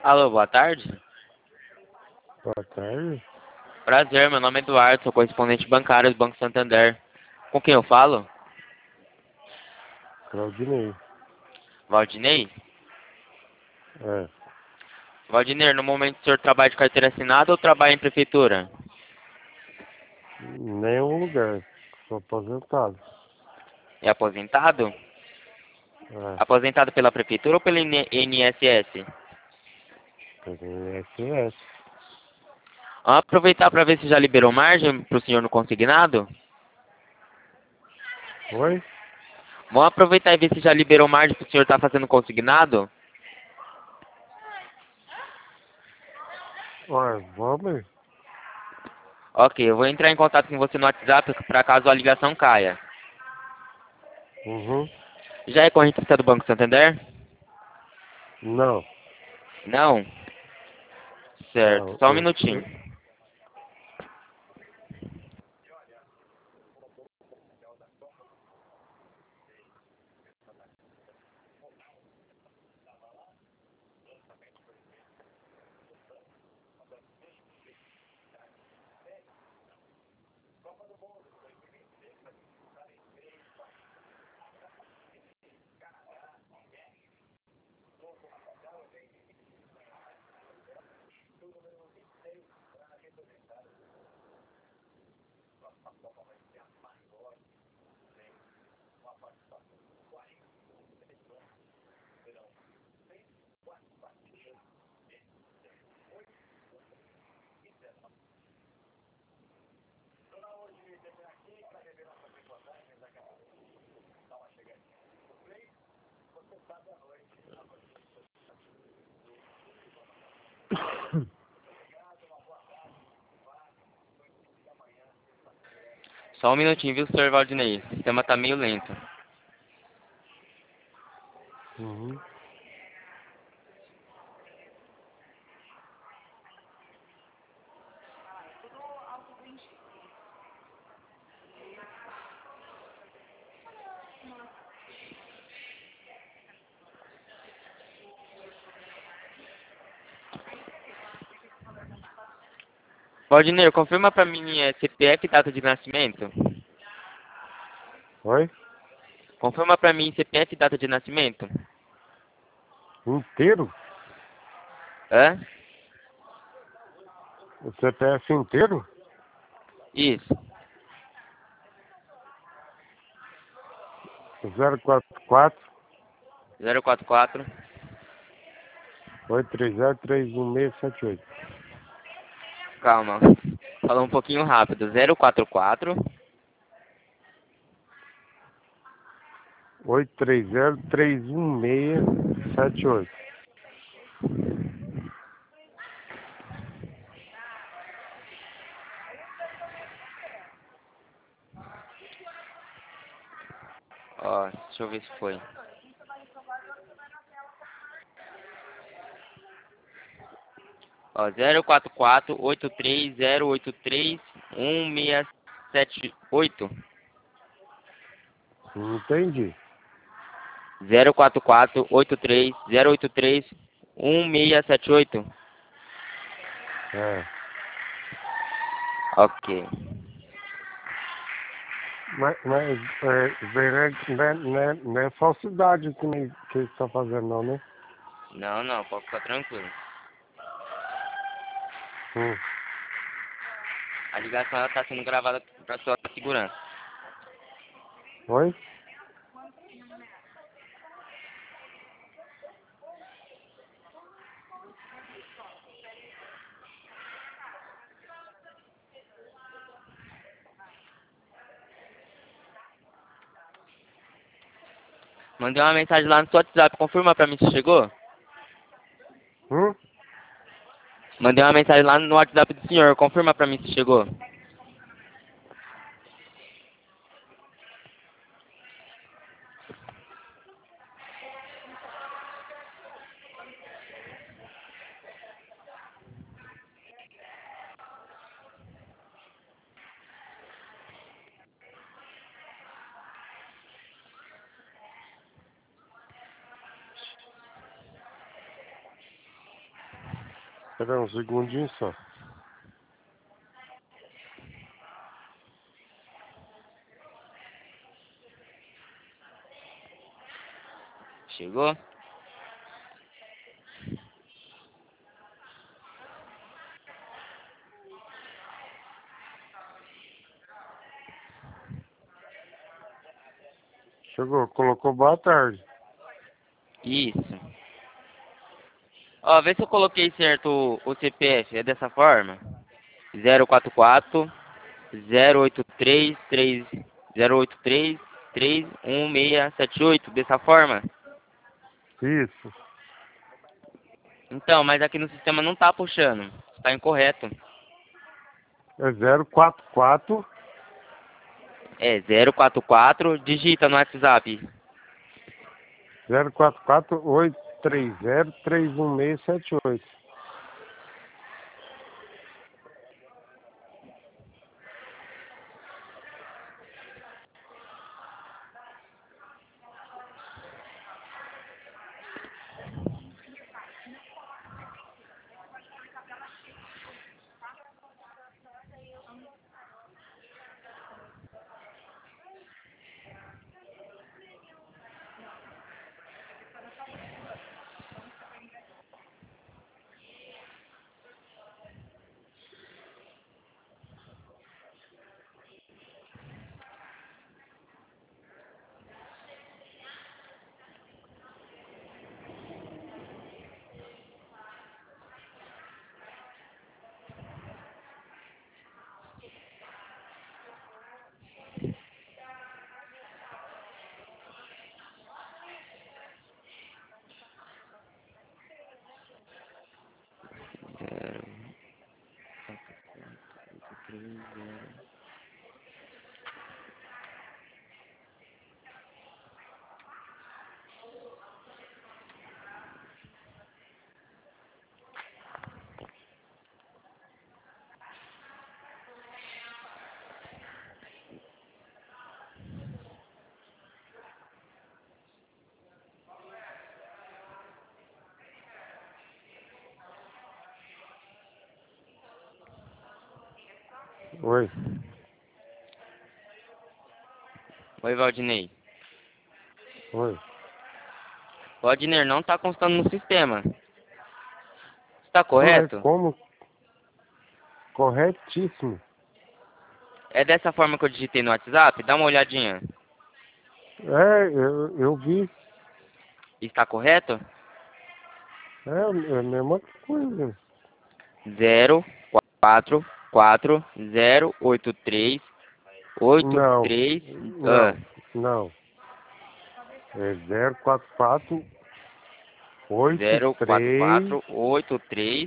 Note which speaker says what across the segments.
Speaker 1: Alô, boa tarde.
Speaker 2: Boa tarde.
Speaker 1: Prazer, meu nome é Eduardo, sou correspondente bancário do Banco Santander. Com quem eu falo?
Speaker 2: Claudinei.
Speaker 1: Valdinei?
Speaker 2: É.
Speaker 1: Valdinei, no momento o senhor trabalha de carteira assinada ou trabalha em prefeitura?
Speaker 2: Nenhum lugar. Sou aposentado.
Speaker 1: É aposentado?
Speaker 2: É.
Speaker 1: Aposentado pela prefeitura ou pela INSS?
Speaker 2: INSS.
Speaker 1: Vamos aproveitar para ver se já liberou margem para o senhor no consignado?
Speaker 2: Oi?
Speaker 1: Vamos aproveitar e ver se já liberou margem para o senhor estar fazendo consignado?
Speaker 2: Ué, vamos?
Speaker 1: Ok, eu vou entrar em contato com você no WhatsApp para caso a ligação caia.
Speaker 2: Uhum.
Speaker 1: Já é correntista do Banco Santander?
Speaker 2: Não.
Speaker 1: Não? Certo,
Speaker 2: Não.
Speaker 1: só um minutinho. Só um minutinho, viu, senhor Valdinei? O sistema tá meio lento.
Speaker 2: Uhum.
Speaker 1: Valdinei, confirma pra mim CPF e data de nascimento.
Speaker 2: Oi?
Speaker 1: Confirma pra mim CPF e data de nascimento.
Speaker 2: Inteiro?
Speaker 1: Hã?
Speaker 2: O CPF inteiro?
Speaker 1: Isso.
Speaker 2: 044
Speaker 1: 044.
Speaker 2: 830 31678.
Speaker 1: Calma. Falou um pouquinho rápido. 044.
Speaker 2: 830 31678.
Speaker 1: Ó, deixa eu ver se foi. Ó, 044 83083 1678.
Speaker 2: Não entendi.
Speaker 1: 044 83083 1678.
Speaker 2: É.
Speaker 1: Ok.
Speaker 2: Mas não é falsidade que eles estão fazendo, não, né?
Speaker 1: Não, não, pode ficar tranquilo.
Speaker 2: Hum.
Speaker 1: A ligação ela tá sendo gravada para sua segurança.
Speaker 2: Oi?
Speaker 1: Mandei uma mensagem lá no seu WhatsApp, confirma pra mim se chegou?
Speaker 2: Hum?
Speaker 1: Mandei uma mensagem lá no WhatsApp do senhor, confirma pra mim se chegou.
Speaker 2: Espera um segundinho só.
Speaker 1: Chegou?
Speaker 2: Chegou, colocou boa tarde.
Speaker 1: Isso. Ó, vê se eu coloquei certo o CPF. É dessa forma? 044 083 3 083 31678. Dessa forma?
Speaker 2: Isso.
Speaker 1: Então, mas aqui no sistema não tá puxando. Está incorreto.
Speaker 2: É 044.
Speaker 1: É 044. Digita no WhatsApp.
Speaker 2: 044 830 31678. Oi.
Speaker 1: Oi, Valdinei.
Speaker 2: Oi.
Speaker 1: Valdinei, não tá constando no sistema. Está
Speaker 2: Ué,
Speaker 1: correto?
Speaker 2: como? Corretíssimo.
Speaker 1: É dessa forma que eu digitei no WhatsApp? Dá uma olhadinha.
Speaker 2: Eu vi.
Speaker 1: Está correto?
Speaker 2: É a mesma coisa. Não.
Speaker 1: 044 083
Speaker 2: Não. Não. É 044 83
Speaker 1: 044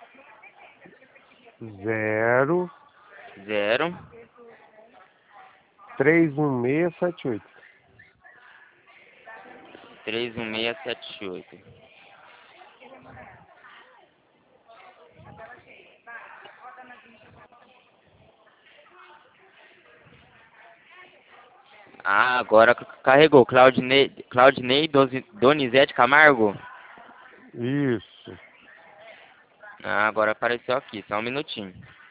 Speaker 2: 0
Speaker 1: 0
Speaker 2: 31678.
Speaker 1: 31678. Ah, agora carregou. Claudinei Donizete Camargo.
Speaker 2: Isso.
Speaker 1: Ah, agora apareceu aqui. Só um minutinho.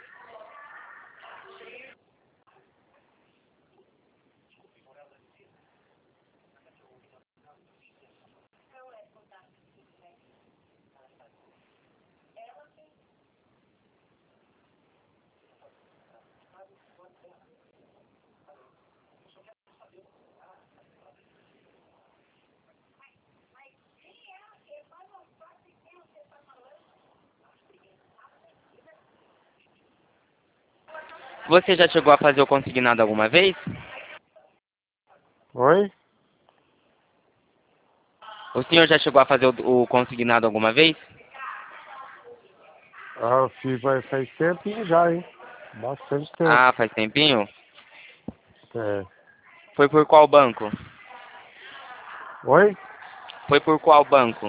Speaker 1: Você já chegou a fazer o consignado alguma vez?
Speaker 2: Oi?
Speaker 1: O senhor já chegou a fazer o consignado alguma vez?
Speaker 2: Ah, faz tempo já, hein? Bastante tempo.
Speaker 1: Ah, faz tempinho?
Speaker 2: É.
Speaker 1: Foi por qual banco?
Speaker 2: Oi?
Speaker 1: Foi por qual banco?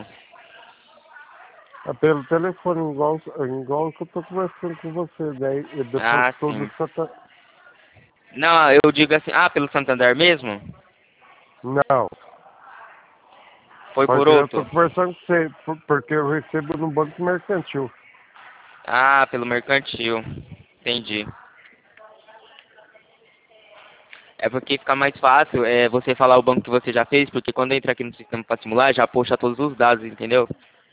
Speaker 2: É pelo telefone, igual que eu tô conversando com você. Daí eu
Speaker 1: Ah,
Speaker 2: depositou do
Speaker 1: sim.
Speaker 2: Santa...
Speaker 1: Não, eu digo assim, ah, pelo Santander mesmo?
Speaker 2: Não.
Speaker 1: Foi
Speaker 2: Só
Speaker 1: por
Speaker 2: que eu tô
Speaker 1: outro?
Speaker 2: conversando com você, porque eu recebo no Banco Mercantil.
Speaker 1: Ah, pelo mercantil. Entendi. É porque fica mais fácil você falar o banco que você já fez, porque quando entra aqui no sistema para simular, já puxa todos os dados, entendeu?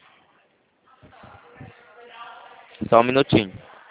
Speaker 1: Só um minutinho.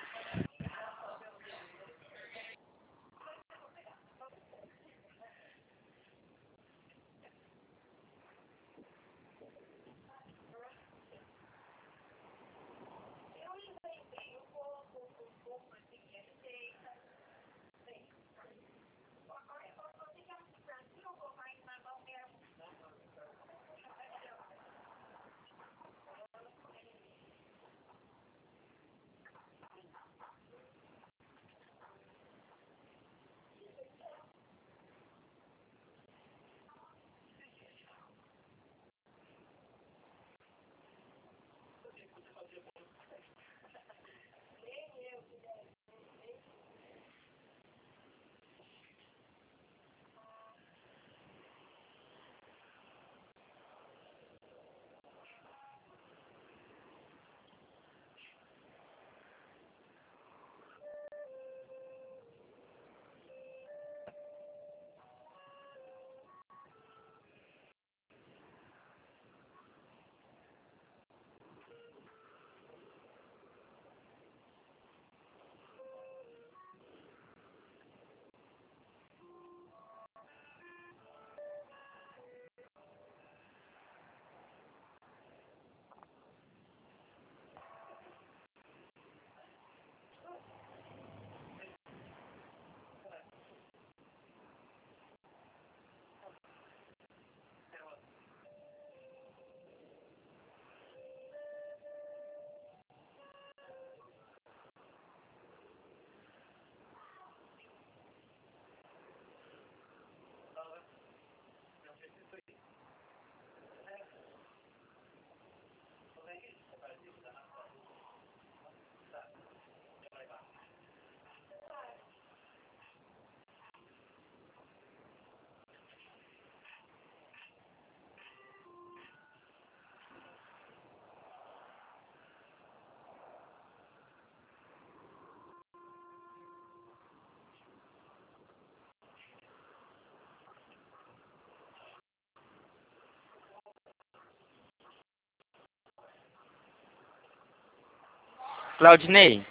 Speaker 1: Claudinei,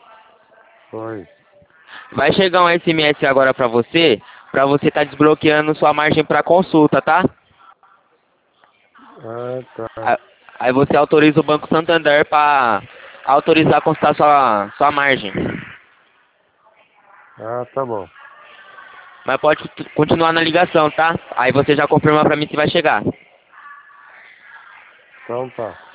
Speaker 2: Oi.
Speaker 1: vai chegar um SMS agora pra você tá desbloqueando sua margem pra consulta, tá?
Speaker 2: Ah, tá.
Speaker 1: A- Aí você autoriza o Banco Santander pra autorizar a constar sua margem.
Speaker 2: Ah, tá bom.
Speaker 1: Mas pode continuar na ligação, tá? Aí você já confirma pra mim se vai chegar.
Speaker 2: Então tá.